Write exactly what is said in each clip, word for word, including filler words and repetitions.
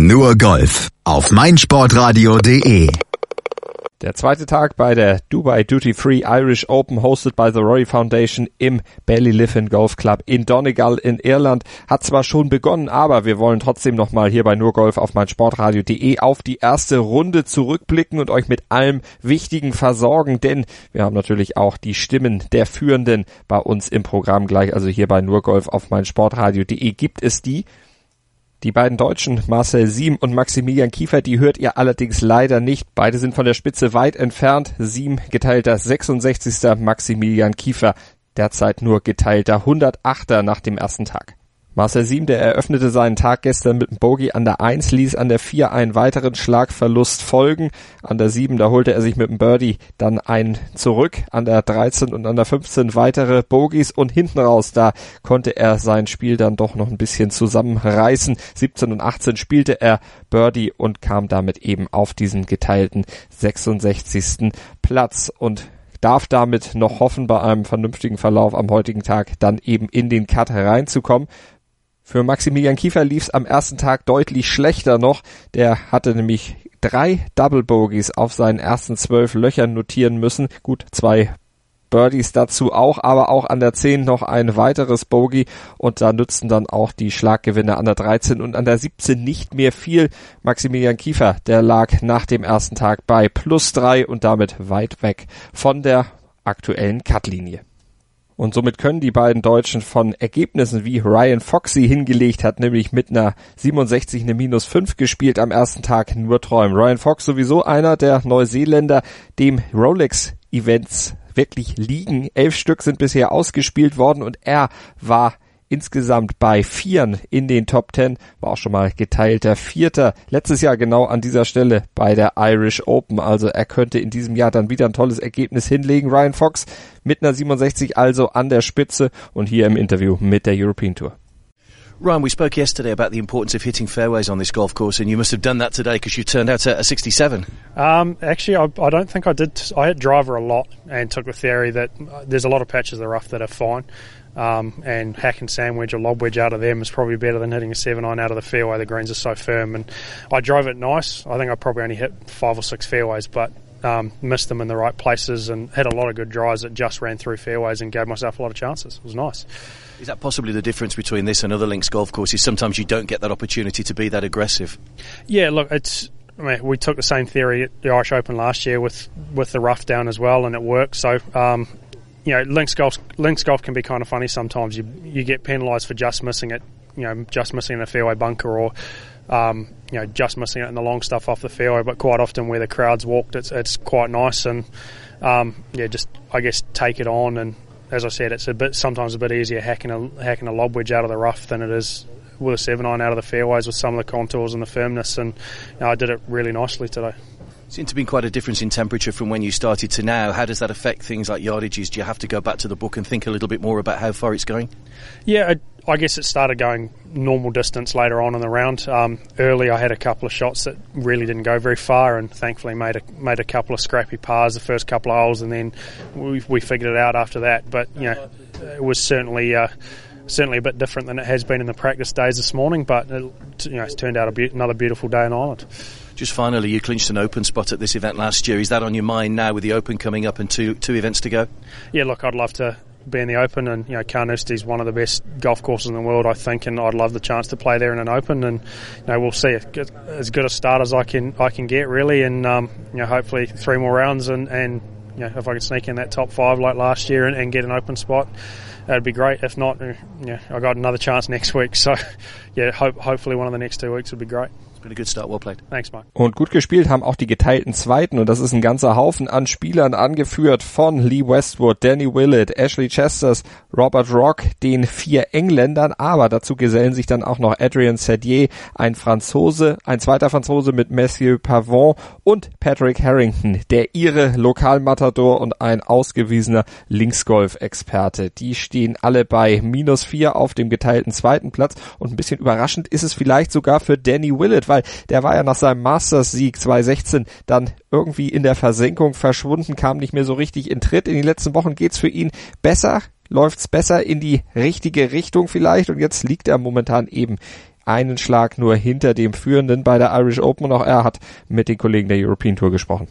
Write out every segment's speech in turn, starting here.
Nur Golf auf meinsportradio punkt de. Der zweite Tag bei der Dubai Duty Free Irish Open, hosted by the Rory Foundation im Ballyliffin Golf Club in Donegal in Irland, hat zwar schon begonnen, aber wir wollen trotzdem nochmal hier bei Nur Golf auf meinsportradio punkt de auf die erste Runde zurückblicken und euch mit allem Wichtigen versorgen, denn wir haben natürlich auch die Stimmen der Führenden bei uns im Programm gleich, also hier bei Nur Golf auf meinsportradio punkt de gibt es die. Die beiden Deutschen, Marcel Siem und Maximilian Kiefer, die hört ihr allerdings leider nicht. Beide sind von der Spitze weit entfernt. Siem geteilter sechsundsechzigster Maximilian Kiefer derzeit nur geteilter hundertachter nach dem ersten Tag. Marcel Siem, der eröffnete seinen Tag gestern mit einem Bogey an der eins, ließ an der vier einen weiteren Schlagverlust folgen. An der sieben, da holte er sich mit dem Birdie dann einen zurück. An der dreizehn und an der fünfzehn weitere Bogies und hinten raus, da konnte er sein Spiel dann doch noch ein bisschen zusammenreißen. siebzehn und achtzehn spielte er Birdie und kam damit eben auf diesen geteilten sechsundsechzigsten Platz und darf damit noch hoffen, bei einem vernünftigen Verlauf am heutigen Tag dann eben in den Cut hereinzukommen. Für Maximilian Kiefer lief es am ersten Tag deutlich schlechter noch. Der hatte nämlich drei Double Bogies auf seinen ersten zwölf Löchern notieren müssen. Gut, zwei Birdies dazu auch, aber auch an der zehn noch ein weiteres Bogey und da nützten dann auch die Schlaggewinne an der dreizehn und an der siebzehn nicht mehr viel. Maximilian Kiefer, der lag nach dem ersten Tag bei plus drei und damit weit weg von der aktuellen Cutlinie. Und somit können die beiden Deutschen von Ergebnissen, wie Ryan Fox sie hingelegt hat, nämlich mit einer siebenundsechzig eine minus fünf gespielt am ersten Tag, nur träumen. Ryan Fox sowieso einer der Neuseeländer, dem Rolex-Events wirklich liegen. Elf Stück sind bisher ausgespielt worden und er war insgesamt bei Vieren in den Top Ten, war auch schon mal geteilter Vierter. Letztes Jahr genau an dieser Stelle bei der Irish Open. Also er könnte in diesem Jahr dann wieder ein tolles Ergebnis hinlegen. Ryan Fox mit einer siebenundsechzig also an der Spitze und hier im Interview mit der European Tour. Ryan, we spoke yesterday about the importance of hitting fairways on this golf course, and you must have done that today because you turned out a, a sixty-seven. Um, actually, I, I don't think I did. I hit driver a lot and took the theory that there's a lot of patches of the rough that are fine, um, and hack and sandwich or lob wedge out of them is probably better than hitting a seven iron out of the fairway. The greens are so firm, and I drove it nice. I think I probably only hit five or six fairways, but um, missed them in the right places and had a lot of good drives that just ran through fairways and gave myself a lot of chances. It was nice. Is that possibly the difference between this and other links golf courses? Sometimes you don't get that opportunity to be that aggressive. Yeah, look, it's. I mean, we took the same theory at the Irish Open last year with, with the rough down as well, and it worked. So, um, you know, links golf links golf can be kind of funny sometimes. You you get penalised for just missing it, you know, just missing a fairway bunker or, um, you know, just missing it in the long stuff off the fairway. But quite often where the crowd's walked, it's it's quite nice, and um, yeah, just I guess take it on. And as I said, it's a bit sometimes a bit easier hacking a hacking a lob wedge out of the rough than it is with a seven iron out of the fairways with some of the contours and the firmness, and you know, I did it really nicely today. Seems to be quite a difference in temperature from when you started to now. How does that affect things like yardages? Do you have to go back to the book and think a little bit more about how far it's going? Yeah, I, I guess it started going normal distance later on in the round. Um, early I had a couple of shots that really didn't go very far, and thankfully made a made a couple of scrappy pars the first couple of holes, and then we we figured it out after that. But you know, it was certainly uh, certainly a bit different than it has been in the practice days this morning. But it, you know, it's turned out a be- another beautiful day in Ireland. Just finally, you clinched an Open spot at this event last year. Is that on your mind now with the Open coming up and two two events to go? Yeah, look, I'd love to be in the Open, and you know, Carnoustie is one of the best golf courses in the world, I think, and I'd love the chance to play there in an Open. And you know, we'll see as good a start as I can I can get really, and um, you know, hopefully three more rounds, and and you know, if I can sneak in that top five like last year and, and get an Open spot, that'd be great. If not, yeah, I got another chance next week. So yeah, hope, hopefully one of the next two weeks would be great. Been a good start, well played. Thanks, Mike. Und gut gespielt haben auch die geteilten Zweiten, und das ist ein ganzer Haufen an Spielern, angeführt von Lee Westwood, Danny Willett, Ashley Chesters, Robert Rock, den vier Engländern, aber dazu gesellen sich dann auch noch Adrien Sadier, ein Franzose, ein zweiter Franzose mit Mathieu Pavon und Patrick Harrington, der ihre Lokalmatador und ein ausgewiesener Linksgolf-Experte. Die stehen alle bei minus vier auf dem geteilten zweiten Platz, und ein bisschen überraschend ist es vielleicht sogar für Danny Willett, weil der war ja nach seinem Masters-Sieg zwanzig sechzehn dann irgendwie in der Versenkung verschwunden, kam nicht mehr so richtig in Tritt. In den letzten Wochen geht's für ihn besser, läuft's besser in die richtige Richtung vielleicht, und jetzt liegt er momentan eben einen Schlag nur hinter dem Führenden bei der Irish Open und auch er hat mit den Kollegen der European Tour gesprochen.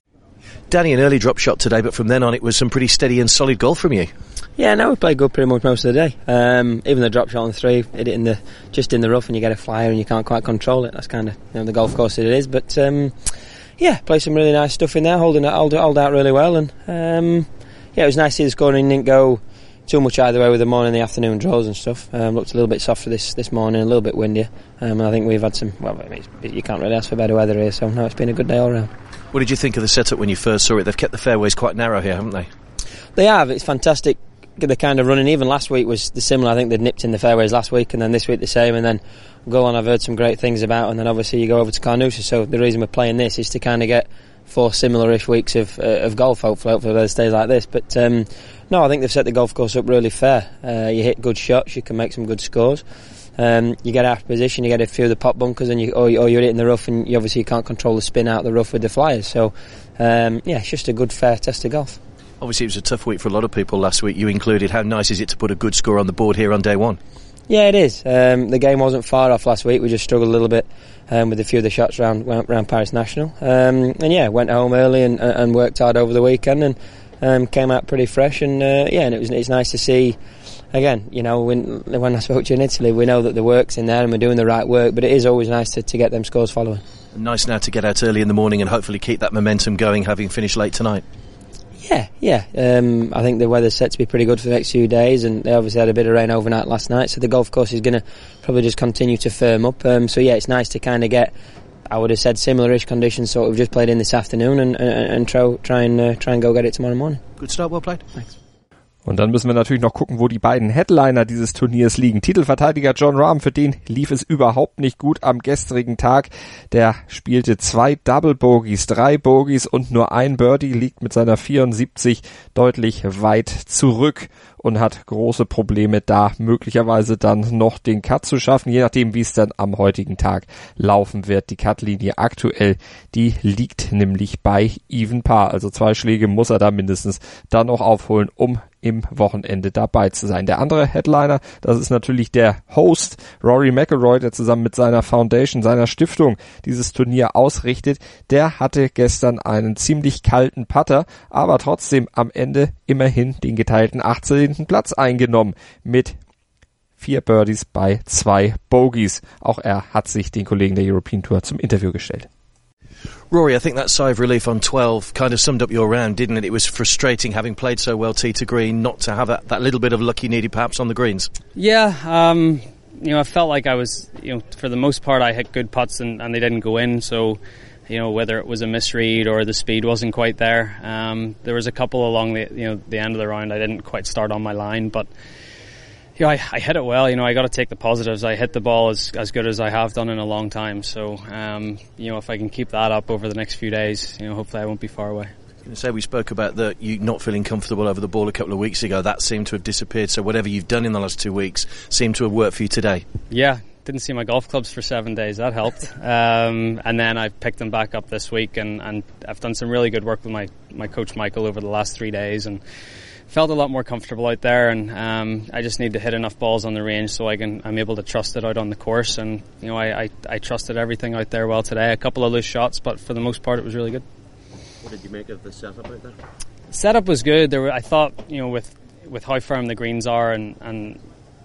Danny, an early drop shot today, but from then on it was some pretty steady and solid golf from you. Yeah, no, we played good pretty much most of the day. Um, even the drop shot on three, hit it in the just in the rough, and you get a flyer and you can't quite control it. That's kind of you know the golf course that it is. But um, yeah, played some really nice stuff in there, holding it, hold, hold out really well, and um, yeah, it was nice to see the scoring didn't go too much either way with the morning and the afternoon draws and stuff. Um, looked a little bit softer this this morning, a little bit windier. Um, and I think we've had some. Well, I mean, you can't really ask for better weather here, so no, it's been a good day all round. What did you think of the setup when you first saw it? They've kept the fairways quite narrow here, haven't they? They have. It's fantastic. The kind of running. Even last week was the similar. I think they'd nipped in the fairways last week, and then this week the same. And then Golan, I've heard some great things about. And then obviously you go over to Carnoustie. So the reason we're playing this is to kind of get four similar-ish weeks of uh, of golf. Hopefully, hopefully it stays like this. But um, no, I think they've set the golf course up really fair. Uh, you hit good shots, you can make some good scores. Um, you get out of position, you get a few of the pot bunkers, and you or, or you're hitting the rough, and you obviously can't control the spin out of the rough with the flyers. So um, yeah, it's just a good fair test of golf. Obviously, it was a tough week for a lot of people last week. You included. How nice is it to put a good score on the board here on day one? Yeah, it is. Um, the game wasn't far off last week. We just struggled a little bit um, with a few of the shots around around Paris National. Um, and yeah, went home early and, and worked hard over the weekend and um, came out pretty fresh. And uh, yeah, and it was it's nice to see. Again, you know, when when I spoke to you in Italy, we know that the work's in there and we're doing the right work. But it is always nice to, to get them scores following. Nice now to get out early in the morning and hopefully keep that momentum going, having finished late tonight. Yeah, yeah. Um, I think the weather's set to be pretty good for the next few days, and they obviously had a bit of rain overnight last night, so the golf course is going to probably just continue to firm up. Um, so yeah, it's nice to kind of get, I would have said, similar-ish conditions. So we've just played in this afternoon, and, and, and try, try and uh, try and go get it tomorrow morning. Good start, well played. Thanks. Und dann müssen wir natürlich noch gucken, wo die beiden Headliner dieses Turniers liegen. Titelverteidiger Jon Rahm, für den lief es überhaupt nicht gut am gestrigen Tag. Der spielte zwei Double Bogies, drei Bogies und nur ein Birdie, liegt mit seiner vierundsiebzig deutlich weit zurück und hat große Probleme, da möglicherweise dann noch den Cut zu schaffen, je nachdem, wie es dann am heutigen Tag laufen wird. Die Cutlinie aktuell, die liegt nämlich bei Even Par, also zwei Schläge muss er da mindestens dann noch aufholen, um im Wochenende dabei zu sein. Der andere Headliner, das ist natürlich der Host Rory McIlroy, der zusammen mit seiner Foundation, seiner Stiftung dieses Turnier ausrichtet. Der hatte gestern einen ziemlich kalten Putter, aber trotzdem am Ende immerhin den geteilten achtzehnten Platz eingenommen mit vier Birdies bei zwei Bogies. Auch er hat sich den Kollegen der European Tour zum Interview gestellt. Rory, I think that sigh of relief on twelve kind of summed up your round, didn't it? It was frustrating, having played so well tee to green, not to have that, that little bit of luck you needed perhaps on the greens. Yeah, um, you know, I felt like I was, you know, for the most part I hit good putts and, and they didn't go in, so, you know, whether it was a misread or the speed wasn't quite there. Um, there was a couple along the, you know, the end of the round I didn't quite start on my line, but you know, I, I hit it well. You know, I got to take the positives. I hit the ball as as good as I have done in a long time. So, um, you know, if I can keep that up over the next few days, you know, hopefully I won't be far away. So we spoke about the, you not feeling comfortable over the ball a couple of weeks ago. That seemed to have disappeared. So whatever you've done in the last two weeks seemed to have worked for you today. Yeah, didn't see my golf clubs for seven days. That helped. Um, and then I picked them back up this week, and, and I've done some really good work with my, my coach Michael over the last three days, and felt a lot more comfortable out there, and um, I just need to hit enough balls on the range so I can I'm able to trust it out on the course. And you know, I, I, I trusted everything out there well today. A couple of loose shots, but for the most part, it was really good. What did you make of the setup out there? The setup was good. There were, I thought, you know, with with how firm the greens are and and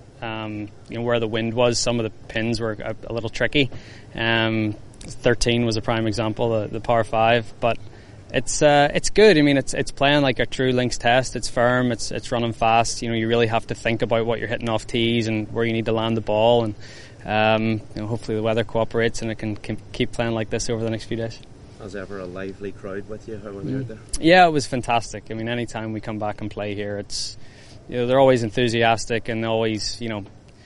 um, you know where the wind was, some of the pins were a, a little tricky. Um, thirteen was a prime example, the, the par five, but. It's uh, it's good. I mean, it's it's playing like a true links test. It's firm. It's it's running fast. You know, you really have to think about what you're hitting off tees and where you need to land the ball. And um, you know, hopefully the weather cooperates and it can, can keep playing like this over the next few days. Was ever a lively crowd with you? How were they mm. out there? Yeah, it was fantastic. I mean, anytime we come back and play here, it's you know they're always enthusiastic and always you know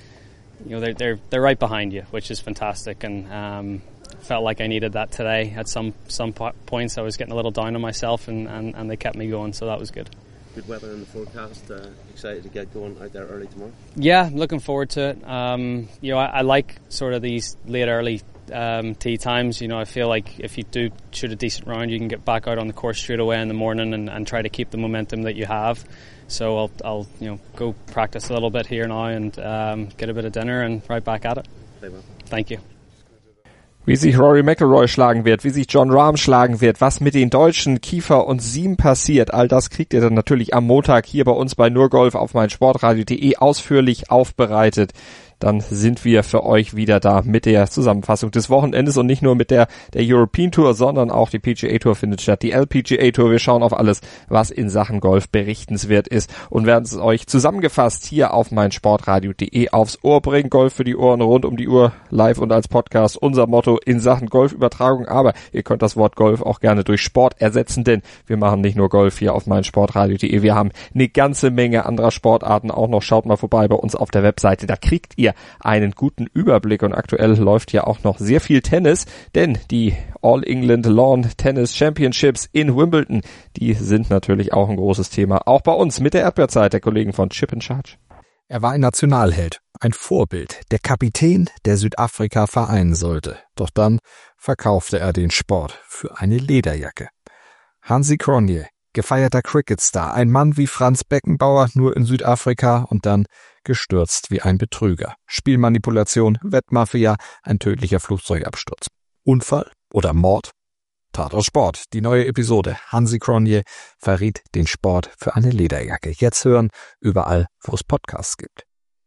you know they're they're they're right behind you, which is fantastic. And um, felt like I needed that today. At some some points I was getting a little down on myself, and, and, and they kept me going, so that was good. Good weather in the forecast. Uh, excited to get going out there early tomorrow? Yeah, looking forward to it. Um, you know, I, I like sort of these late early um, tee times. You know, I feel like if you do shoot a decent round, you can get back out on the course straight away in the morning and, and try to keep the momentum that you have. So I'll, I'll you know go practice a little bit here now and um, get a bit of dinner and right back at it. Thank you. Wie sich Rory McIlroy schlagen wird, wie sich Jon Rahm schlagen wird, was mit den Deutschen Kiefer und Siem passiert, all das kriegt ihr dann natürlich am Montag hier bei uns bei Nur Golf auf meinsportradio punkt de ausführlich aufbereitet. Dann sind wir für euch wieder da mit der Zusammenfassung des Wochenendes und nicht nur mit der der European Tour, sondern auch die P G A Tour findet statt, die L P G A Tour. Wir schauen auf alles, was in Sachen Golf berichtenswert ist und werden es euch zusammengefasst hier auf meinsportradio punkt de aufs Ohr bringen. Golf für die Ohren rund um die Uhr, live und als Podcast. Unser Motto in Sachen Golfübertragung, aber ihr könnt das Wort Golf auch gerne durch Sport ersetzen, denn wir machen nicht nur Golf hier auf meinsportradio punkt de. Wir haben eine ganze Menge anderer Sportarten auch noch. Schaut mal vorbei bei uns auf der Webseite, da kriegt ihr einen guten Überblick und aktuell läuft ja auch noch sehr viel Tennis, denn die All England Lawn Tennis Championships in Wimbledon, die sind natürlich auch ein großes Thema, auch bei uns mit der Erdbeerzeit der Kollegen von Chip in Charge. Er war ein Nationalheld, ein Vorbild, der Kapitän, der Südafrika vereinen sollte. Doch dann verkaufte er den Sport für eine Lederjacke. Hansi Cronje, gefeierter Cricketstar, ein Mann wie Franz Beckenbauer, nur in Südafrika und dann gestürzt wie ein Betrüger. Spielmanipulation, Wettmafia, ein tödlicher Flugzeugabsturz. Unfall oder Mord? Tatort Sport, die neue Episode. Hansi Cronje verriet den Sport für eine Lederjacke. Jetzt hören, überall, wo es Podcasts gibt.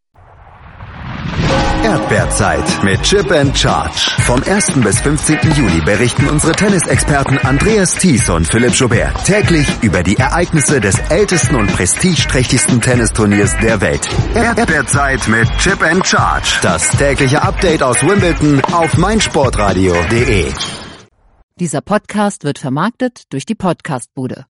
Erdbeerzeit mit Chip and Charge. Vom ersten bis fünfzehnten Juli berichten unsere Tennisexperten Andreas Thies und Philipp Joubert täglich über die Ereignisse des ältesten und prestigeträchtigsten Tennisturniers der Welt. Erdbeerzeit mit Chip and Charge. Das tägliche Update aus Wimbledon auf meinsportradio punkt de. Dieser Podcast wird vermarktet durch die Podcastbude.